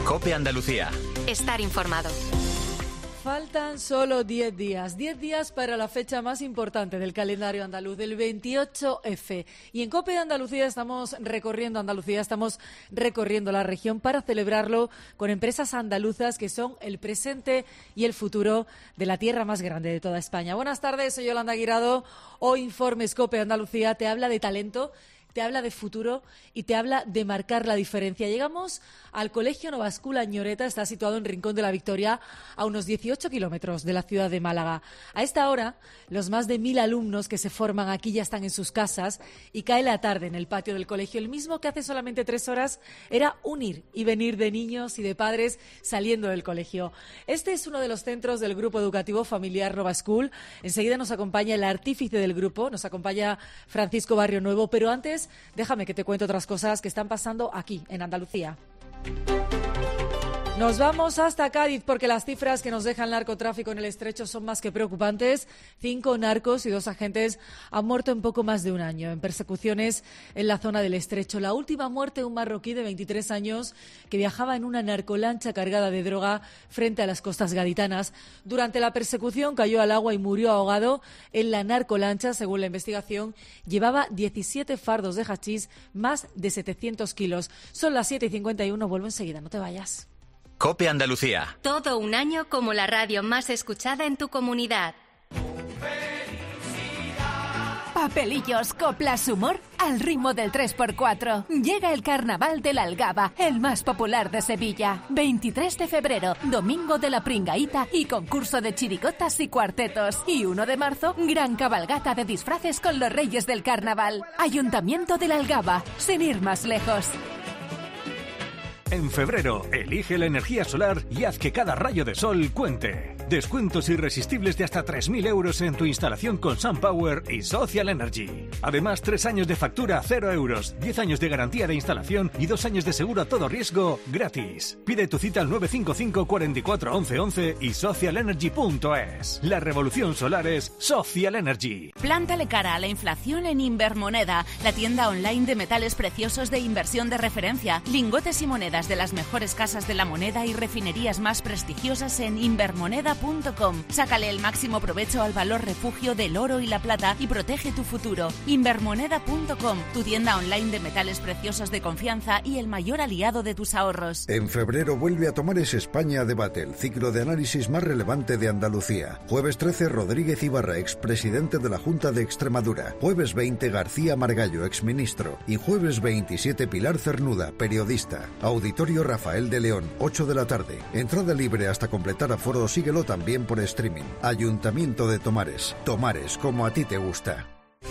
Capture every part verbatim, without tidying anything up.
COPE Andalucía. Estar informado. Faltan solo diez días, diez días para la fecha más importante del calendario andaluz, el veintiocho efe. Y en COPE Andalucía estamos recorriendo Andalucía, estamos recorriendo la región para celebrarlo con empresas andaluzas que son el presente y el futuro de la tierra más grande de toda España. Buenas tardes, soy Yolanda Guirado. Hoy Informes COPE Andalucía te habla de talento, te habla de futuro y te habla de marcar la diferencia. Llegamos al Colegio Nova School Añoreta, está situado en Rincón de la Victoria, a unos dieciocho kilómetros de la ciudad de Málaga. A esta hora, los más de mil alumnos que se forman aquí ya están en sus casas y cae la tarde en el patio del colegio. El mismo que hace solamente tres horas era un ir y venir de niños y de padres saliendo del colegio. Este es uno de los centros del grupo educativo familiar Nova School. Enseguida nos acompaña el artífice del grupo, nos acompaña Francisco Barrio Nuevo, pero antes déjame que te cuente otras cosas que están pasando aquí, en Andalucía. Nos vamos hasta Cádiz porque las cifras que nos deja el narcotráfico en el estrecho son más que preocupantes. Cinco narcos y dos agentes han muerto en poco más de un año en persecuciones en la zona del estrecho. La última muerte, un marroquí de veintitrés años que viajaba en una narcolancha cargada de droga frente a las costas gaditanas. Durante la persecución cayó al agua y murió ahogado en la narcolancha. Según la investigación, llevaba diecisiete fardos de hachís, más de setecientos kilos. Son las siete y cincuenta y uno, vuelvo enseguida, no te vayas. COPE Andalucía. Todo un año como la radio más escuchada en tu comunidad. Papelillos, coplas, humor al ritmo del tres por cuatro. Llega el Carnaval de la Algaba, el más popular de Sevilla. veintitrés de febrero, domingo de la Pringaíta y concurso de chirigotas y cuartetos. Y uno de marzo, gran cabalgata de disfraces con los reyes del Carnaval. Ayuntamiento de la Algaba, sin ir más lejos. En febrero, elige la energía solar y haz que cada rayo de sol cuente. Descuentos irresistibles de hasta tres mil euros en tu instalación con SunPower y Social Energy. Además, tres años de factura a cero euros, diez años de garantía de instalación y dos años de seguro a todo riesgo gratis. Pide tu cita al nueve cinco cinco, cuatro cuatro, once once y social energy punto es. La revolución solar es Social Energy. Plántale cara a la inflación en Invermoneda, la tienda online de metales preciosos de inversión de referencia. Lingotes y monedas de las mejores casas de la moneda y refinerías más prestigiosas en invermoneda punto com. Sácale el máximo provecho al valor refugio del oro y la plata y protege tu futuro. invermoneda punto com, tu tienda online de metales preciosos de confianza y el mayor aliado de tus ahorros. En febrero vuelve a Tomares España Debate, el ciclo de análisis más relevante de Andalucía. Jueves trece, Rodríguez Ibarra, expresidente de la Junta de Extremadura. Jueves veinte, García Margallo, exministro. Y jueves veintisiete, Pilar Cernuda, periodista. Auditorio Rafael de León, ocho de la tarde. Entrada libre hasta completar aforo, síguelo también por streaming. Ayuntamiento de Tomares. Tomares, como a ti te gusta.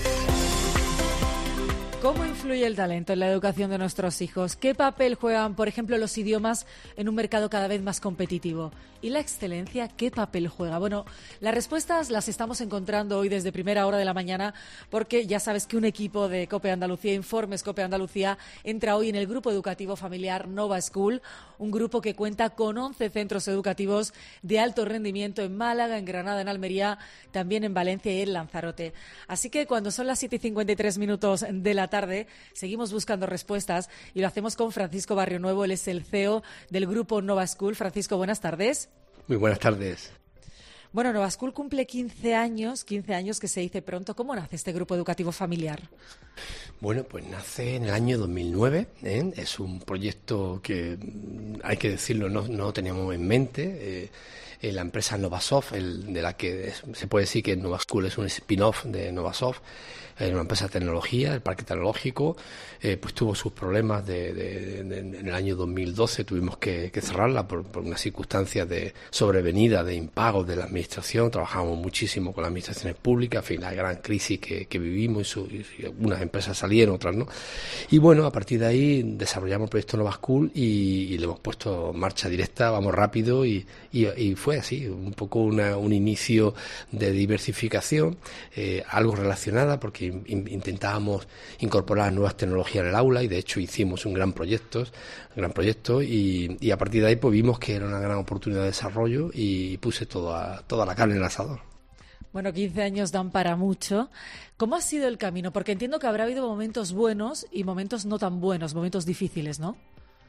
¿Cómo influye el talento en la educación de nuestros hijos? ¿Qué papel juegan, por ejemplo, los idiomas en un mercado cada vez más competitivo? ¿Y la excelencia qué papel juega? Bueno, las respuestas las estamos encontrando hoy desde primera hora de la mañana porque ya sabes que un equipo de COPE Andalucía, Informes COPE Andalucía, entra hoy en el grupo educativo familiar Nova School, un grupo que cuenta con once centros educativos de alto rendimiento en Málaga, en Granada, en Almería, también en Valencia y en Lanzarote. Así que cuando son las siete y cincuenta y tres minutos de la tarde, seguimos buscando respuestas y lo hacemos con Francisco Barrio Nuevo. Él es el C E O del grupo Nova School. Francisco, buenas tardes. Muy buenas tardes. Bueno, Nova School cumple quince años, quince años que se dice pronto. ¿Cómo nace este grupo educativo familiar? Bueno, pues nace en el año dos mil nueve. ¿eh? Es un proyecto que, hay que decirlo, no, no teníamos en mente. Eh, eh, la empresa Novasoft, el, de la que es, se puede decir que Nova School es un spin-off de Novasoft, era una empresa de tecnología, el parque tecnológico, eh, pues tuvo sus problemas de, de, de, de, en el año dos mil doce, tuvimos que, que cerrarla por, por unas circunstancias de sobrevenida de impagos de la administración. Trabajamos muchísimo con las administraciones públicas, en fin, la gran crisis que, que vivimos, y, su, y algunas empresas salieron, otras no. Y bueno, a partir de ahí desarrollamos el proyecto Nova School y, y le hemos puesto marcha directa, vamos rápido, y, y, y fue así, un poco una, un inicio de diversificación, eh, algo relacionada porque intentábamos incorporar nuevas tecnologías en el aula y de hecho hicimos un gran proyecto, un gran proyecto y, y a partir de ahí pues vimos que era una gran oportunidad de desarrollo y puse toda, toda la carne en el asador. Bueno, quince años dan para mucho. ¿Cómo ha sido el camino? Porque entiendo que habrá habido momentos buenos y momentos no tan buenos, momentos difíciles, ¿no?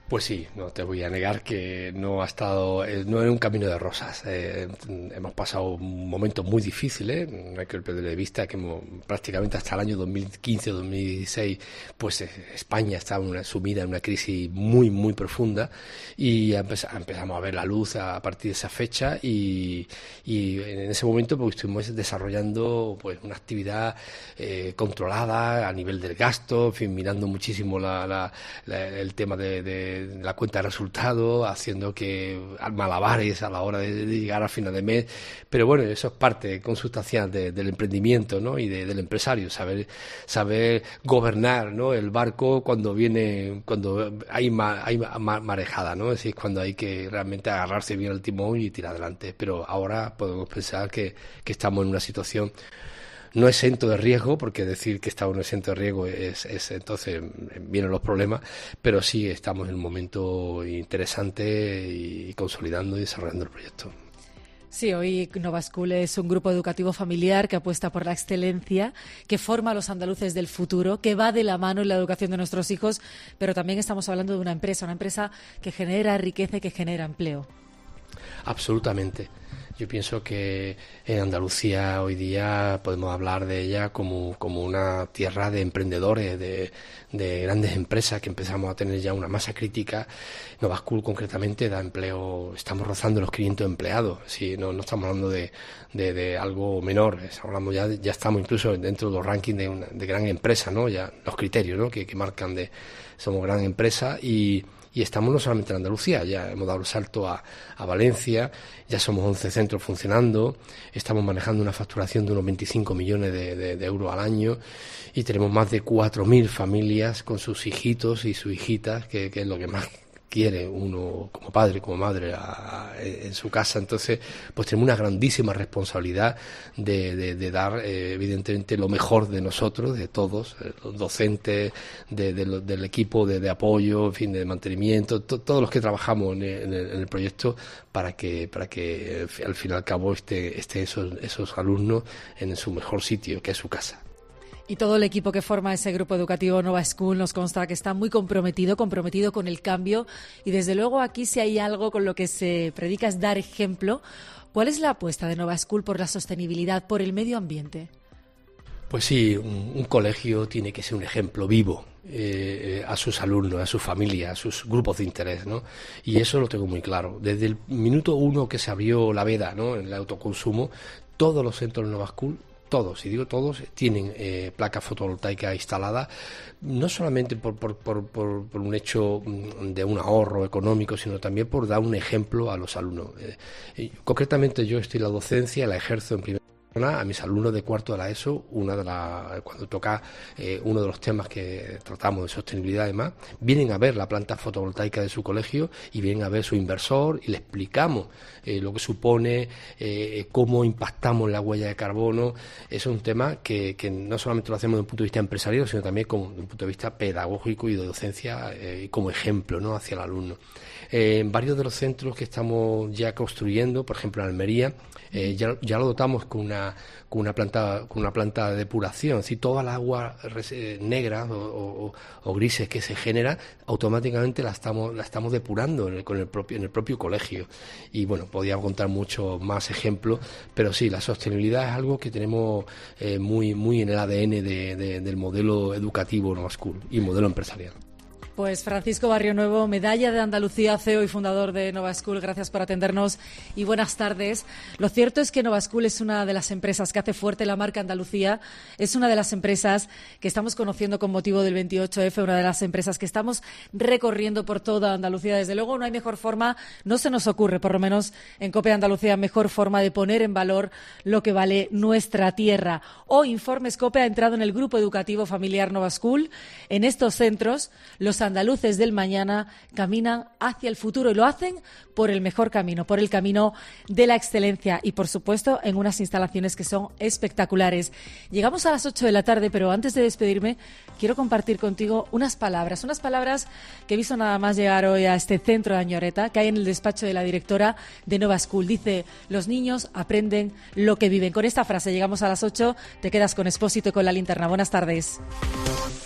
Pues sí, no te voy a negar que no ha estado, eh, no era un camino de rosas. Eh, hemos pasado momentos muy difíciles, no hay que perder de vista que hemos, prácticamente hasta el año dos mil quince dos mil dieciséis, pues eh, España estaba una, sumida en una crisis muy, muy profunda y empez, empezamos a ver la luz a, a partir de esa fecha y, y en ese momento pues estuvimos desarrollando pues una actividad eh, controlada a nivel del gasto, en fin, mirando muchísimo la, la, la, el tema de, de la cuenta de resultados, haciendo que malabares a la hora de, de llegar al final de mes, pero bueno, eso es parte consustancial de, del emprendimiento, ¿no? Y de, del empresario, saber saber gobernar, ¿no? El barco cuando viene, cuando hay, ma, hay ma, marejada, ¿no? Es decir, cuando hay que realmente agarrarse bien al timón y tirar adelante, pero ahora podemos pensar que, que estamos en una situación no exento de riesgo, porque decir que estamos en exento de riesgo es, es entonces vienen los problemas, pero sí estamos en un momento interesante y consolidando y desarrollando el proyecto. Sí, hoy Nova School es un grupo educativo familiar que apuesta por la excelencia, que forma a los andaluces del futuro, que va de la mano en la educación de nuestros hijos, pero también estamos hablando de una empresa, una empresa que genera riqueza y que genera empleo. Absolutamente. Yo pienso que en Andalucía hoy día podemos hablar de ella como, como una tierra de emprendedores, de, de grandes empresas que empezamos a tener ya una masa crítica. Nova School concretamente da empleo, estamos rozando los quinientos empleados, sí, no, no estamos hablando de, de, de algo menor, hablamos ya, ya estamos incluso dentro de los rankings de, una, de gran empresa, ¿no? Ya los criterios, ¿no? que, que marcan de somos gran empresa y Y estamos no solamente en Andalucía, ya hemos dado el salto a, a Valencia, ya somos once centros funcionando, estamos manejando una facturación de unos veinticinco millones de, de, de euros al año y tenemos más de cuatro mil familias con sus hijitos y sus hijitas, que, que es lo que más quiere uno como padre, como madre a, a, en su casa. Entonces, pues tenemos una grandísima responsabilidad de, de, de dar, eh, evidentemente, lo mejor de nosotros, de todos, eh, los docentes, de, de, de, del equipo de, de apoyo, en fin, de mantenimiento, to, todos los que trabajamos en el, en el proyecto para que para que eh, al fin y al cabo esté, esté esos, esos alumnos en su mejor sitio, que es su casa. Y todo el equipo que forma ese grupo educativo Nova School nos consta que está muy comprometido, comprometido con el cambio y desde luego aquí si hay algo con lo que se predica es dar ejemplo. ¿Cuál es la apuesta de Nova School por la sostenibilidad, por el medio ambiente? Pues sí, un, un colegio tiene que ser un ejemplo vivo eh, a sus alumnos, a su familia, a sus grupos de interés, ¿no? Y eso lo tengo muy claro. Desde el minuto uno que se abrió la veda, ¿no?, en el autoconsumo, todos los centros de Nova School, todos, y digo todos, tienen eh, placas fotovoltaicas instaladas, no solamente por, por, por, por, por un hecho de un ahorro económico, sino también por dar un ejemplo a los alumnos. Eh, y concretamente yo estoy en la docencia, la ejerzo en primera a mis alumnos de cuarto de la ESO, una de la, cuando toca eh, uno de los temas que tratamos de sostenibilidad además, vienen a ver la planta fotovoltaica de su colegio y vienen a ver su inversor y le explicamos eh, lo que supone, eh, cómo impactamos la huella de carbono. Eso es un tema que, que no solamente lo hacemos desde un punto de vista empresarial, sino también como, desde un punto de vista pedagógico y de docencia eh, como ejemplo, ¿no?, hacia el alumno. Eh, en varios de los centros que estamos ya construyendo, por ejemplo en Almería, eh, ya, ya lo dotamos con una con una planta con una planta de depuración, es decir, toda el agua eh, negra o, o, o grises que se genera automáticamente la estamos la estamos depurando en el, con el propio en el propio colegio. Y bueno, podríamos contar muchos más ejemplos, pero sí, la sostenibilidad es algo que tenemos eh, muy muy en el A D N de, de, del modelo educativo Nova School y modelo empresarial. Pues Francisco Barrio Nuevo, medalla de Andalucía, C E O y fundador de Nova School, gracias por atendernos y buenas tardes. Lo cierto es que Nova School es una de las empresas que hace fuerte la marca Andalucía, es una de las empresas que estamos conociendo con motivo del veintiocho efe, una de las empresas que estamos recorriendo por toda Andalucía. Desde luego no hay mejor forma, no se nos ocurre, por lo menos en COPE Andalucía, mejor forma de poner en valor lo que vale nuestra tierra. Hoy Informes COPE ha entrado en el grupo educativo familiar Nova School. En estos centros, los andaluces del mañana caminan hacia el futuro y lo hacen por el mejor camino, por el camino de la excelencia y, por supuesto, en unas instalaciones que son espectaculares. Llegamos a las ocho de la tarde, pero antes de despedirme, quiero compartir contigo unas palabras, unas palabras que he visto nada más llegar hoy a este centro de Añoreta, que hay en el despacho de la directora de Nova School. Dice, los niños aprenden lo que viven. Con esta frase llegamos a las ocho, te quedas con Expósito y con la linterna. Buenas tardes.